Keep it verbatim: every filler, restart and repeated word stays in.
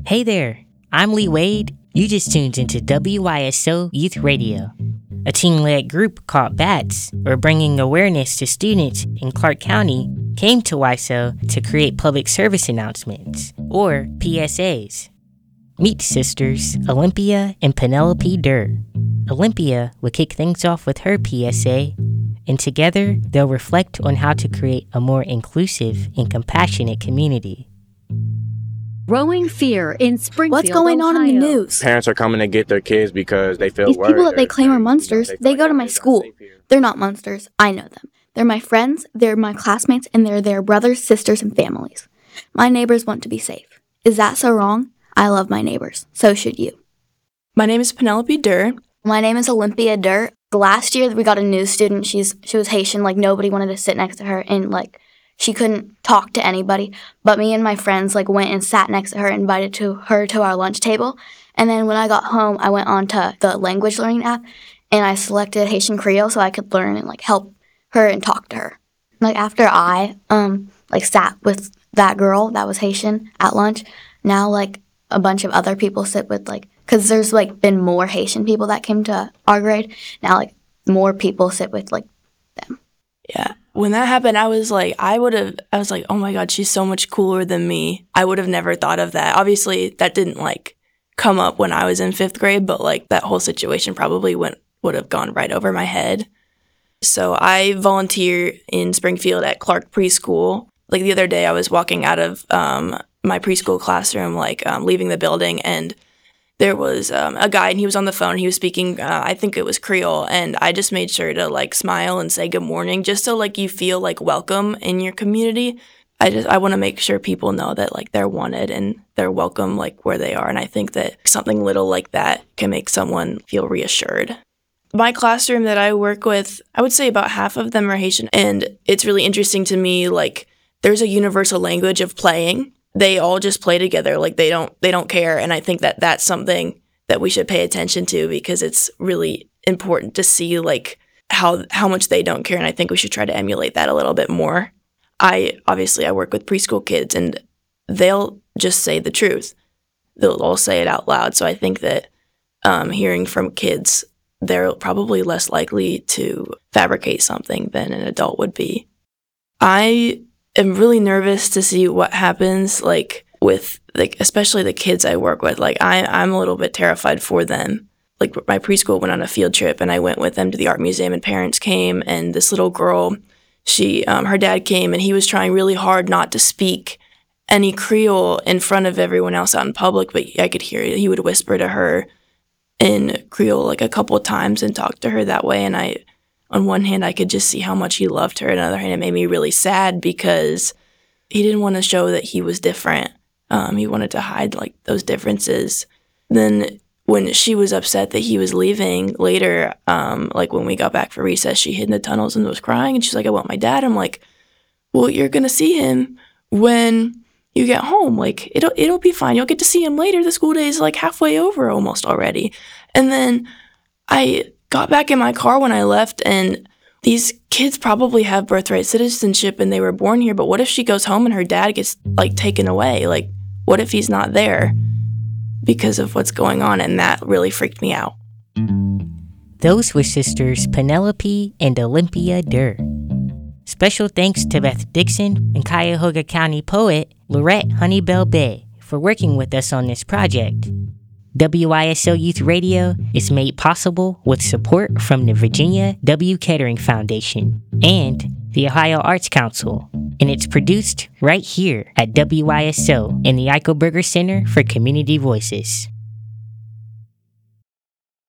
Hey there, I'm Lee Wade. You just tuned into W Y S O Youth Radio, a teen-led group called BATS, or Bringing Awareness to Students in Clark County, came to Y S O to create public service announcements, or P S As. Meet sisters Olympia and Penelope Durr. Olympia will kick things off with her P S A, and together they'll reflect on how to create a more inclusive and compassionate community. Growing fear in Springfield, What's going on Ohio. in the news? Parents are coming to get their kids because they feel These worried. people that they claim are monsters, they they feel go to like my they're not school. safe here. They're not monsters. I know them. They're my friends, they're my classmates, and they're their brothers, sisters, and families. My neighbors want to be safe. Is that so wrong? I love my neighbors. So should you. My name is Penelope Durr. My name is Olympia Durr. Last year, we got a new student. She's She was Haitian. Like, nobody wanted to sit next to her, and, like, she couldn't talk to anybody. But me and my friends, like, went and sat next to her, invited to her to our lunch table. And then when I got home, I went on to the language learning app, and I selected Haitian Creole so I could learn and, like, help her and talk to her. Like, after I, um, like, sat with that girl that was Haitian at lunch, now, like, a bunch of other people sit with, like, because there's, like, been more Haitian people that came to our grade. Now, like, more people sit with, like, them. Yeah. When that happened, I was like, I would have, I was like, oh my God, she's so much cooler than me. I would have never thought of that. Obviously, that didn't, like, come up when I was in fifth grade, but, like, that whole situation probably went, would have gone right over my head. So I volunteer in Springfield at Clark Preschool. Like, the other day, I was walking out of um, my preschool classroom, like, um, leaving the building, and there was um, a guy, and he was on the phone. He was speaking, uh, I think it was Creole, and I just made sure to, like, smile and say good morning, just so, like, you feel, like, welcome in your community. I just I want to make sure people know that, like, they're wanted and they're welcome, like, where they are, and I think that something little like that can make someone feel reassured. My classroom that I work with, I would say about half of them are Haitian, and it's really interesting to me, like, there's a universal language of playing. They all just play together, like they don't they don't care, and I think that that's something that we should pay attention to because it's really important to see like how how much they don't care, and I think we should try to emulate that a little bit more. I obviously I work with preschool kids, and they'll just say the truth. They'll all say it out loud. So I think that um, hearing from kids, they're probably less likely to fabricate something than an adult would be. I am really nervous to see what happens, like, with, like, especially the kids I work with. Like, I, I'm a little bit terrified for them. Like, my preschool went on a field trip, and I went with them to the art museum, and parents came, and this little girl, she, um, her dad came, and he was trying really hard not to speak any Creole in front of everyone else out in public, but I could hear it. He would whisper to her in Creole, like, a couple of times and talk to her that way, and I... On one hand, I could just see how much he loved her. On the other hand, it made me really sad because he didn't want to show that he was different. Um, he wanted to hide, like, those differences. Then when she was upset that he was leaving later, um, like, when we got back for recess, she hid in the tunnels and was crying. And she's like, I want my dad. I'm like, well, you're going to see him when you get home. Like, it'll, it'll be fine. You'll get to see him later. The school day is, like, halfway over almost already. And then I... got back in my car when I left, and these kids probably have birthright citizenship and they were born here, but what if she goes home and her dad gets, like, taken away? Like, what if he's not there because of what's going on? And that really freaked me out. Those were sisters Penelope and Olympia Durr. Special thanks to Beth Dixon and Cuyahoga County poet Lorette Honeybell Bay for working with us on this project. W Y S O Youth Radio is made possible with support from the Virginia W. Kettering Foundation and the Ohio Arts Council, and it's produced right here at W Y S O in the Eichelberger Center for Community Voices.